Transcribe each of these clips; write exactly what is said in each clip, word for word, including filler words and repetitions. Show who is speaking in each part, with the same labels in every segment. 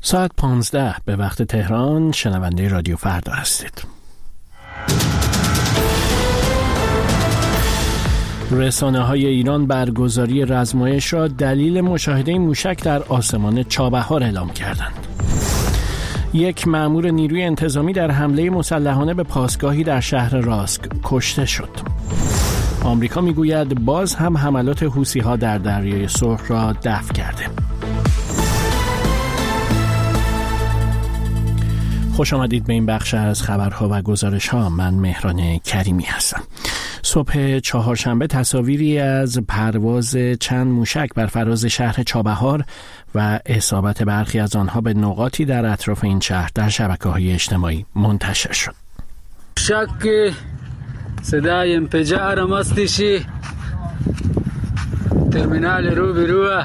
Speaker 1: ساعت پانزده به وقت تهران. شنونده رادیو فردا هستید. رسانه های ایران برگزاری رزمایش را دلیل مشاهده موشک در آسمان چابهار اعلام کردند. یک مأمور نیروی انتظامی در حمله مسلحانه به پاسگاهی در شهر راسک کشته شد. آمریکا میگوید باز هم حملات حوثی‌ها در دریای سرخ را دفع کرده. خوش آمدید به این بخش از خبرها و گزارش‌ها. من مهران کریمی هستم. صبح چهارشنبه تصاویری از پرواز چند موشک بر فراز شهر چابهار و اصابت برخی از آنها به نقاطی در اطراف این شهر در شبکه‌های اجتماعی منتشر شد.
Speaker 2: شک صدای انفجار مستشی ترمینال رو به رو.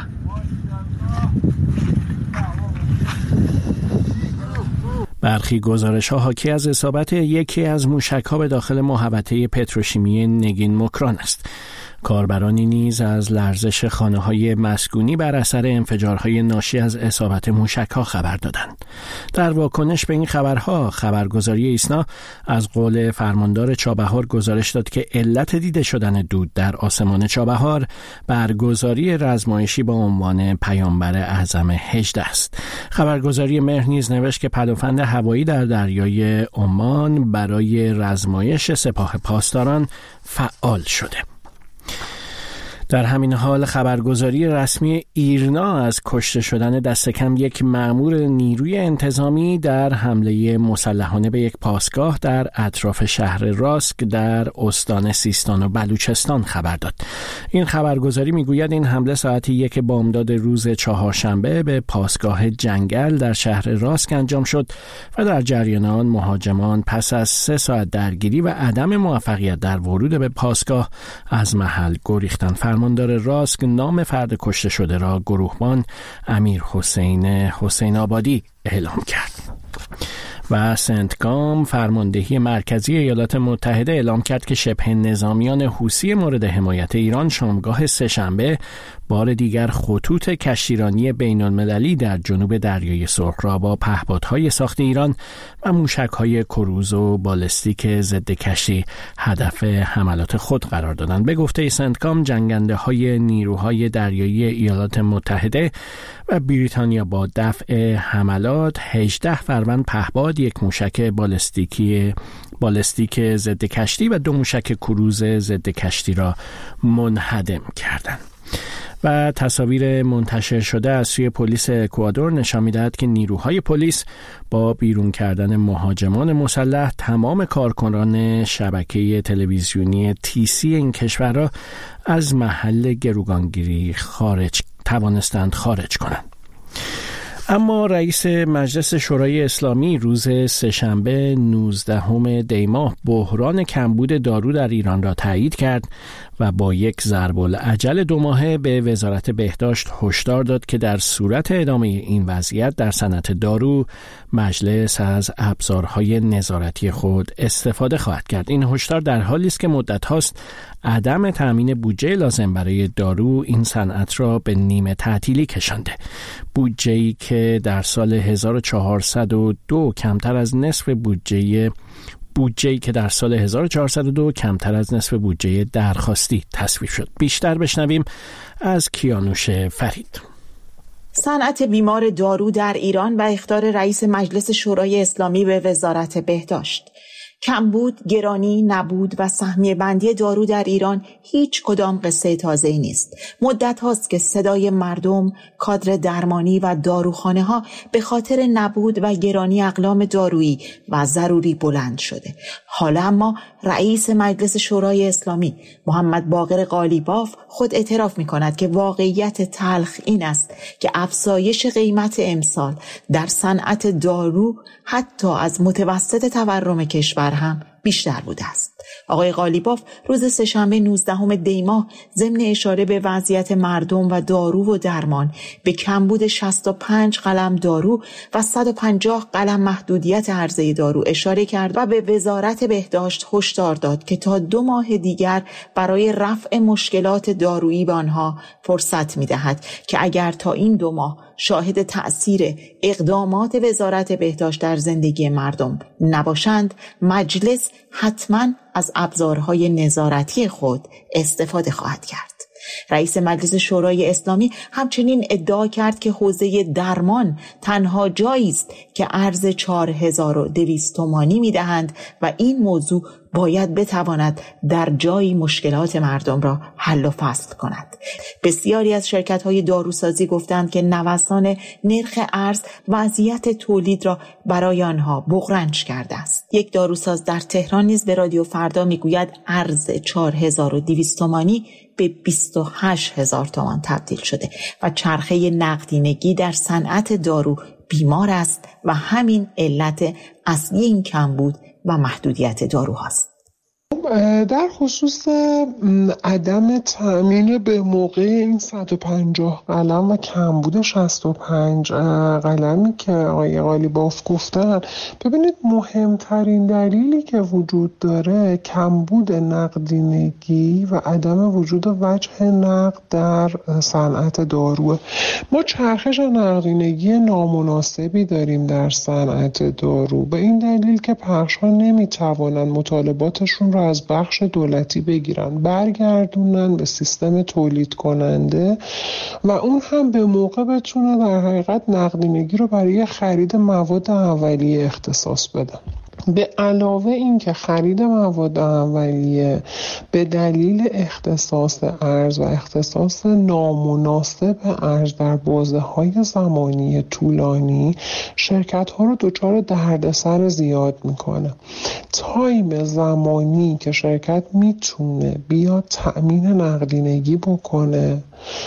Speaker 1: برخی گزارش‌ها حاکی از اصابت یکی از موشک‌ها به داخل محوطه پتروشیمی نگین مکران است. کاربرانی نیز از لرزش خانه‌های مسکونی بر اثر انفجارهای ناشی از اصابت موشک‌ها خبر دادند. در واکنش به این خبرها، خبرگزاری ایسنا از قول فرماندار چابهار گزارش داد که علت دیده شدن دود در آسمان چابهار برگزاری رزمایشی با عنوان پیامبر اعظم هجده است. خبرگزاری مهر نیز نوشت که پدافند هوایی در دریای عمان برای رزمایش سپاه پاسداران فعال شده. در همین حال خبرگزاری رسمی ایرنا از کشته شدن دست کم یک مأمور نیروی انتظامی در حمله مسلحانه به یک پاسگاه در اطراف شهر راسک در استان سیستان و بلوچستان خبر داد. این خبرگزاری میگوید این حمله ساعت یک بامداد روز چهارشنبه به پاسگاه جنگل در شهر راسک انجام شد و در جریان آن مهاجمان پس از سه ساعت درگیری و عدم موفقیت در ورود به پاسگاه از محل گریختند. فرماندار راسک نام فرد کشته شده را گروهبان امیر حسین حسین آبادی اعلام کرد. و سنتکام فرماندهی مرکزی ایالات متحده اعلام کرد که شبه نظامیان حوثی مورد حمایت ایران شامگاه سه‌شنبه بار دیگر خطوط کشتیرانی بین‌المللی در جنوب دریای سرخ را با پهپادهای ساخت ایران و موشک‌های کروز و بالستیک ضد کشتی هدف حملات خود قرار دادند. به گفته سنتکام، جنگنده‌های نیروهای دریایی ایالات متحده و بریتانیا با دفع حملات هجده فروند پهپاد، یک موشک بالستیکی بالستیک ضد کشتی و دو موشک کروز ضد کشتی را منهدم کردند. و تصاویر منتشر شده از سوی پلیس اکوادور نشان می‌دهد که نیروهای پلیس با بیرون کردن مهاجمان مسلح تمام کارکنان شبکه تلویزیونی تی سی این کشور را از محل گروگانگیری خارج توانستند خارج کنند. اما رئیس مجلس شورای اسلامی روز سه‌شنبه نوزدهم دی ماه بحران کمبود دارو در ایران را تایید کرد و با یک ضرب العجل دو ماهه به وزارت بهداشت هشدار داد که در صورت ادامه این وضعیت در صنعت دارو مجلس از ابزارهای نظارتی خود استفاده خواهد کرد. این هشدار در حالی است که مدت هاست عدم تامین بودجه لازم برای دارو این صنعت را به نیمه تعطیلی کشانده. بودجه‌ای که در سال هزار و چهارصد و دو کمتر از نصف بودجه بودجه‌ای که در سال هزار و چهارصد و دو کمتر از نصف بودجه درخواستی تصویب شد. بیشتر بشنویم از کیانوش فرید.
Speaker 3: صنعت بیمار دارو در ایران و اخطار رئیس مجلس شورای اسلامی به وزارت بهداشت. کمبود، گرانی، نبود و سهمیه بندی دارو در ایران هیچ کدام قصه تازه‌ای نیست. مدت هاست که صدای مردم، کادر درمانی و داروخانه ها به خاطر نبود و گرانی اقلام دارویی و ضروری بلند شده. حالا اما رئیس مجلس شورای اسلامی محمد باقر قالیباف خود اعتراف می کند که واقعیت تلخ این است که افزایش قیمت امسال در صنعت دارو حتی از متوسط تورم کشور هم بیشتر بوده است. آقای قالیباف روز سه‌شنبه نوزدهم دی ماه ضمن اشاره به وضعیت مردم و دارو و درمان به کمبود شصت و پنج قلم دارو و صد و پنجاه قلم محدودیت عرضه دارو اشاره کرد و به وزارت بهداشت هشدار داد که تا دو ماه دیگر برای رفع مشکلات دارویی به آنها فرصت می‌دهد که اگر تا این دو ماه شاهد تأثیر اقدامات وزارت بهداشت در زندگی مردم نباشند، مجلس حتما از ابزارهای نظارتی خود استفاده خواهد کرد. رئیس مجلس شورای اسلامی همچنین ادعا کرد که حوزه درمان تنها جایی است که ارز چهار هزار و دویست تومانی می‌دهند و این موضوع باید بتواند در جایی مشکلات مردم را حل و فصل کند. بسیاری از شرکت‌های داروسازی گفتند که نوسان نرخ ارز وضعیت تولید را برای آنها بغرنج کرده است. یک داروساز در تهران نیز به رادیو فردا میگوید ارز چهار هزار و دویست تومانی به بیست و هشت هزار تومان تبدیل شده و چرخه نقدینگی در صنعت دارو بیمار است و همین علت اصلی این کمبود و محدودیت داروهاست.
Speaker 4: در خصوص عدم تأمین به موقع این صد و پنجاه قلم و کمبود شصت و پنج قلمی که آقای قالیباف گفتن، ببینید مهمترین دلیلی که وجود داره کمبود نقدینگی و عدم وجود وجه نقد در صنعت دارو. ما چرخش نقدینگی نامناسبی داریم در صنعت دارو به این دلیل که پخش‌ها نمیتوانند مطالباتشون رو از بخش دولتی بگیرن برگردونن به سیستم تولید کننده و اون هم به موقع بتونه در حقیقت نقدینگی رو برای خرید مواد اولیه اختصاص بده. به علاوه این که خرید مواد اولیه به دلیل اختصاص ارز و اختصاص نامناسب ارز در بازه‌های زمانی طولانی شرکت ها رو دچار دردسر زیاد میکنه. تایم زمانی که شرکت میتونه بیاد تأمین نقدینگی بکنه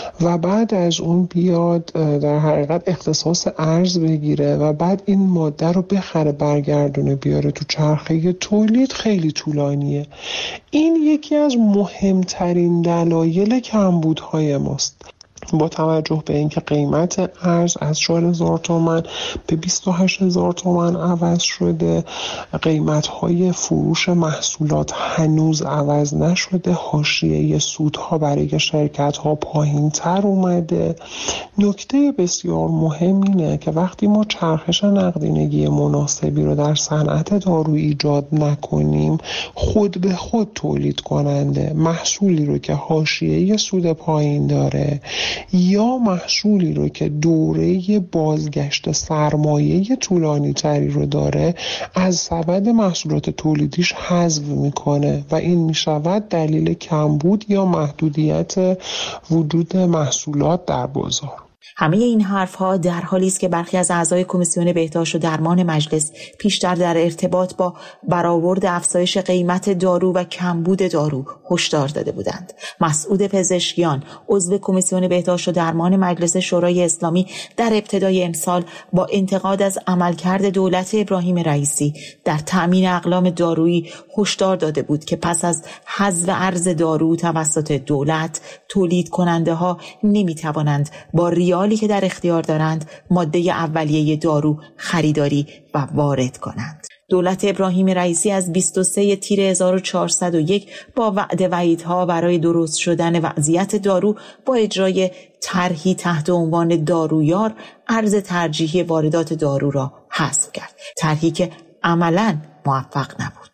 Speaker 4: و بعد از اون بیاد در حقیقت اختصاص ارز بگیره و بعد این ماده رو بخره برگردونه بیاره تو چرخه تولید خیلی طولانیه. این یکی از مهمترین دلایل کمبودهای ماست. با توجه به اینکه قیمت ارز از چهار هزار تومان به بیست و هشت هزار تومان عوض شده، قیمت‌های فروش محصولات هنوز عوض نشده، حاشیه سودها برای شرکت‌ها پایین‌تر اومده. نکته بسیار مهم اینه که وقتی ما چرخش نقدینگی مناسبی رو در صنعت دارو ایجاد نکنیم، خود به خود تولید کننده محصولی رو که حاشیه سود پایین داره یا محصولی رو که دوره بازگشت سرمایه طولانی تری رو داره از سبد محصولات تولیدیش حذف میکنه و این میشود دلیل کمبود یا محدودیت وجود محصولات در بازار.
Speaker 3: همه این حرفها در حالی است که برخی از اعضای کمیسیون بهداشت و درمان مجلس پیشتر در ارتباط با برآورد افزایش قیمت دارو و کمبود دارو هشدار داده بودند. مسعود پزشکیان عضو کمیسیون بهداشت و درمان مجلس شورای اسلامی در ابتدای امسال با انتقاد از عملکرد دولت ابراهیم رئیسی در تأمین اقلام دارویی هشدار داده بود که پس از حذف ارز دارو توسط دولت تولید کننده ها نمی توانند با ریالی که در اختیار دارند ماده اولیه دارو خریداری و وارد کنند. دولت ابراهیم رئیسی از بیست و سوم تیر هزار و چهارصد و یک با وعده وعیدها برای درست شدن وضعیت دارو با اجرای طرحی تحت عنوان دارویار ارز ترجیحی واردات دارو را حذف کرد. طرحی که عملاً موفق نبود.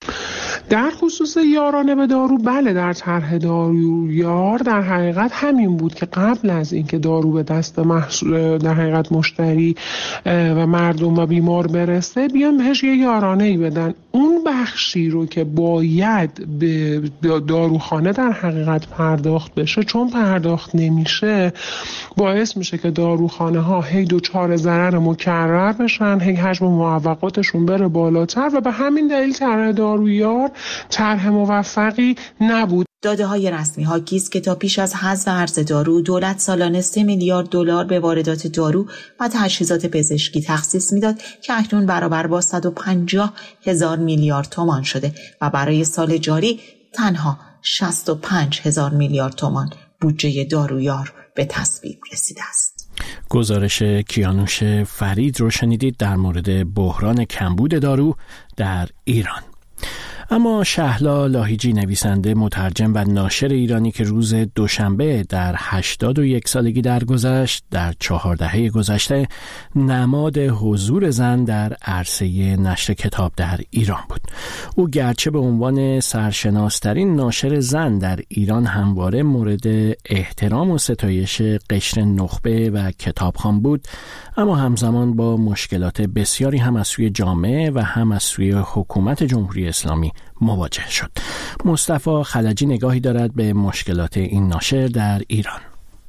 Speaker 4: در خصوص یارانه به دارو، بله در طرح دارویار در حقیقت همین بود که قبل از اینکه دارو به دست محصول در حقیقت مشتری و مردم و بیمار برسه بیان بهش یه یارانه‌ای بدن. اون بخشی رو که باید به داروخانه در حقیقت پرداخت بشه چون پرداخت نمیشه باعث میشه که داروخانه ها هی دوچار ضرر مکرر بشن، هی حجم موفقاتشون بره بالاتر و به همین دلیل طرح دارویار طرح موفقی نبود.
Speaker 3: داده های رسمی حاکی است که تا پیش از حذف ارز دارو دولت سالانه سه میلیارد دلار به واردات دارو و تجهیزات پزشکی تخصیص میداد که اکنون برابر با صد و پنجاه هزار میلیارد تومان شده و برای سال جاری تنها شصت و پنج هزار میلیارد تومان بودجه دارویار به تصویب رسیده است.
Speaker 1: گزارش کیانوش فرید رو شنیدید در مورد بحران کمبود دارو در ایران. اما شهلا لاهیجی، نویسنده، مترجم و ناشر ایرانی که روز دوشنبه در هشتاد و یک سالگی درگذشت، در چهار دهه گذشته نماد حضور زن در عرصه نشر کتاب در ایران بود. او گرچه به عنوان سرشناسترین ناشر زن در ایران همواره مورد احترام و ستایش قشر نخبه و کتابخوان بود، اما همزمان با مشکلات بسیاری هم از سوی جامعه و هم از سوی حکومت جمهوری اسلامی مواجه شد. مصطفی خلجی نگاهی دارد به مشکلات این ناشر در ایران.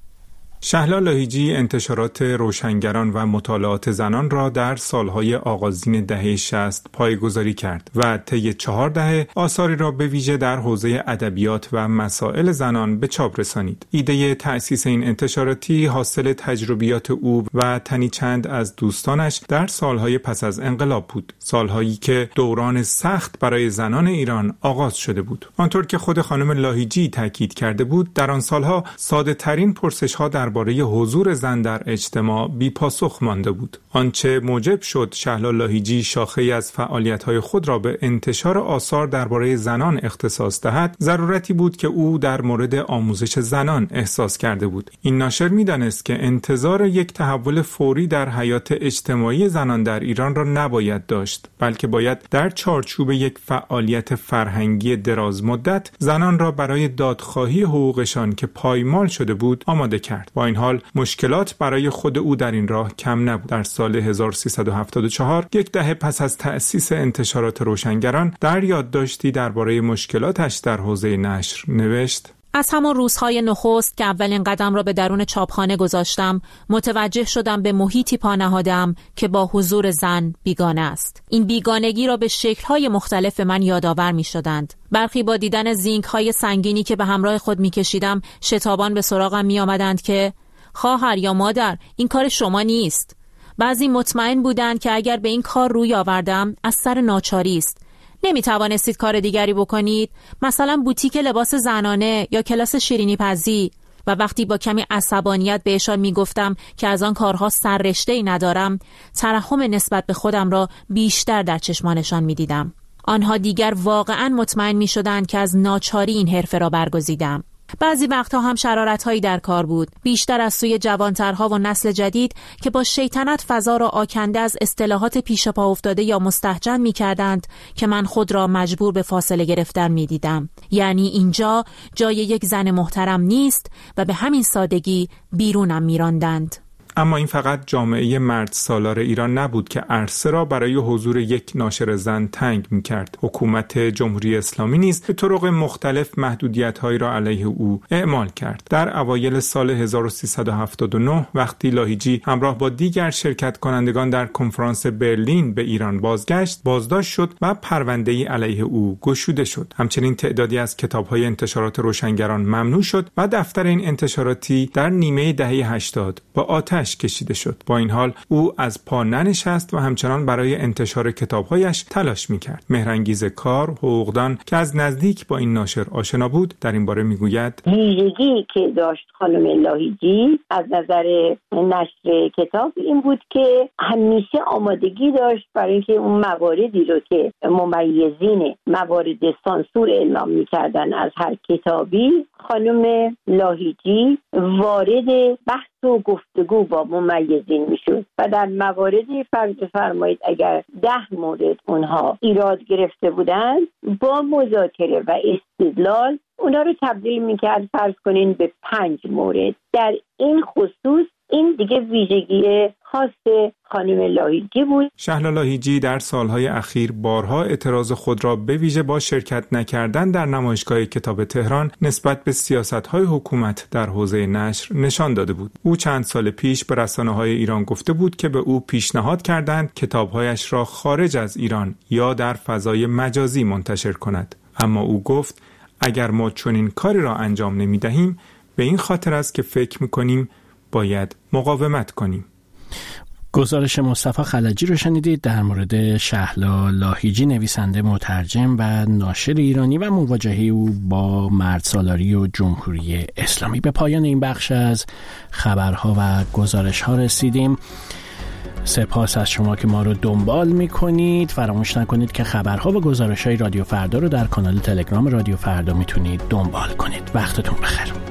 Speaker 5: شهلا لاهیجی انتشارات روشنگران و مطالعات زنان را در سالهای آغازین دهه شصت پایه‌گذاری کرد و طی چهار دهه آثاری را به ویژه در حوزه ادبیات و مسائل زنان به چاپ رسانید. ایده تأسیس این انتشاراتی حاصل تجربیات او و تنی چند از دوستانش در سالهای پس از انقلاب بود، سالهایی که دوران سخت برای زنان ایران آغاز شده بود. آنطور که خود خانم لاهیجی تاکید کرده بود، در آن سالها ساده ترین پرسش‌ها در درباره حضور زن در اجتماع بی پاسخ مانده بود. آنچه موجب شد شهلا لاهیجی شاخه‌ای از فعالیت‌های خود را به انتشار آثار درباره زنان اختصاص دهد، ضرورتی بود که او در مورد آموزش زنان احساس کرده بود. این ناشر می‌دانست که انتظار یک تحول فوری در حیات اجتماعی زنان در ایران را نباید داشت، بلکه باید در چارچوب یک فعالیت فرهنگی دراز مدت زنان را برای دادخواهی حقوقشان که پایمال شده بود آماده کرد. با این حال مشکلات برای خود او در این راه کم نبود. در سال هزار و سیصد و هفتاد و چهار، یک دهه پس از تأسیس انتشارات روشنگران، در یادداشتی درباره مشکلاتش در حوزه نشر نوشت:
Speaker 6: از همان روزهای نخست که اولین قدم را به درون چاپخانه گذاشتم، متوجه شدم به محیطی پا نهادم که با حضور زن بیگانه است. این بیگانگی را به شکل‌های مختلف من یادآور می‌شدند. برخی با دیدن زینک‌های سنگینی که به همراه خود می‌کشیدم، شتابان به سراغم می‌آمدند که خواهر یا مادر، این کار شما نیست. بعضی مطمئن بودند که اگر به این کار روی آوردم از سر ناچاری است. نمی توانستید کار دیگری بکنید، مثلا بوتیک لباس زنانه یا کلاس شیرینی پزی. و وقتی با کمی عصبانیت بهشان می گفتم که از آن کارها سررشته‌ای ندارم، ترحم نسبت به خودم را بیشتر در چشمانشان می دیدم. آنها دیگر واقعا مطمئن می شدند که از ناچاری این حرفه را برگزیدم. بعضی وقتها هم شرارت‌هایی در کار بود، بیشتر از سوی جوانترها و نسل جدید که با شیطنت فضا را آکنده از اصطلاحات پیش پا افتاده یا مستهجن می‌کردند که من خود را مجبور به فاصله گرفتن می‌دیدم. یعنی اینجا جای یک زن محترم نیست و به همین سادگی بیرونم می‌راندند.
Speaker 5: اما این فقط جامعه مرد سالار ایران نبود که عرصه را برای حضور یک ناشر زن تنگ می‌کرد. حکومت جمهوری اسلامی نیز به طرق مختلف محدودیت‌هایی را علیه او اعمال کرد. در اوایل سال هزار و سیصد و هفتاد و نه وقتی لاهیجی همراه با دیگر شرکت کنندگان در کنفرانس برلین به ایران بازگشت، بازداشت شد و پرونده‌ای علیه او گشوده شد. همچنین تعدادی از کتاب‌های انتشارات روشنگران ممنوع شد و دفتر این انتشاراتی در نیمه دهه هشتاد با آتش کشیده شد. با این حال او از پا ننشست و همچنان برای انتشار کتاب‌هایش تلاش می‌کرد. مهرانگیز کار، حقوقدان که از نزدیک با این ناشر آشنا بود، در این باره می‌گوید:
Speaker 7: ویژگی که داشت خانم لاهیجی از نظر نشر کتاب این بود که همیشه آمادگی داشت برای اینکه اون مواردی رو که ممیزین موارد سانسور اعلام می‌کردن از هر کتابی، خانم لاهیجی وارد بحث و گفتگو با ممیزین میشد و در مواردی فرض فرمایید اگر ده مورد اونها ایراد گرفته بودند، با مذاکره و استدلال اونا رو تبدیل میکرد فرض کنین به پنج مورد. در این خصوص این دیگه ویژگی خاص خانم لاهیجی بود.
Speaker 5: شهلا لاهیجی در سالهای اخیر بارها اعتراض خود را به ویژه با شرکت نکردن در نمایشگاه کتاب تهران نسبت به سیاست‌های حکومت در حوزه نشر نشان داده بود. او چند سال پیش به رسانه‌های ایران گفته بود که به او پیشنهاد کردند کتاب‌هایش را خارج از ایران یا در فضای مجازی منتشر کند، اما او گفت اگر ما چنین کاری را انجام نمی دهیم به این خاطر است که فکر می کنیم باید مقاومت کنیم.
Speaker 1: گزارش مصطفی خلجی رو شنیدید در مورد شهلا لاهیجی، نویسنده، مترجم و ناشر ایرانی و مواجهه او با مردسالاری و جمهوری اسلامی. به پایان این بخش از خبرها و گزارش‌ها رسیدیم. سپاس از شما که ما رو دنبال میکنید. فراموش نکنید که خبرها و گزارش‌های رادیو فردا رو در کانال تلگرام رادیو فردا میتونید دنبال کنید. وقتتون بخیر.